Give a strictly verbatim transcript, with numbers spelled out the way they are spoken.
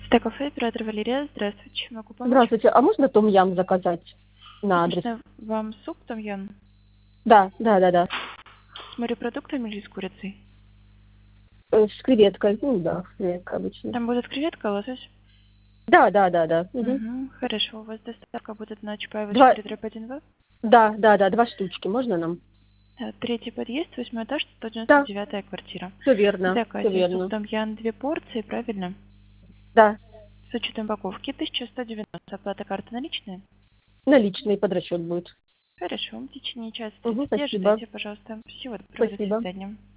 Стекафе, оператор Валерия. Здравствуйте. Чем могу помочь? Здравствуйте, а можно том-ям заказать на адрес? Конечно, вам суп там ян Да, да, да, да. с морепродуктами или с курицей? Э, С креветкой, ну да, креветка обычно. Там будет креветка, лосось? Да, да, да, да. Мгм. Угу. Хорошо, у вас доставка будет на Чапаева Два, четыре дробь один в. да, да, да, два штучки, можно нам? Да, третий подъезд, восьмой этаж, сто девяносто Да, девятая квартира. все В верно, все заказе суп верно. там ян две порции, правильно? Да, С учетом упаковки тысяча сто девяносто. Оплата карты наличная? наличный подрасчет будет. Хорошо, в течение часа Угу, тридцати спасибо, ожидайте, пожалуйста. Всего доброго, до спасибо. свидания.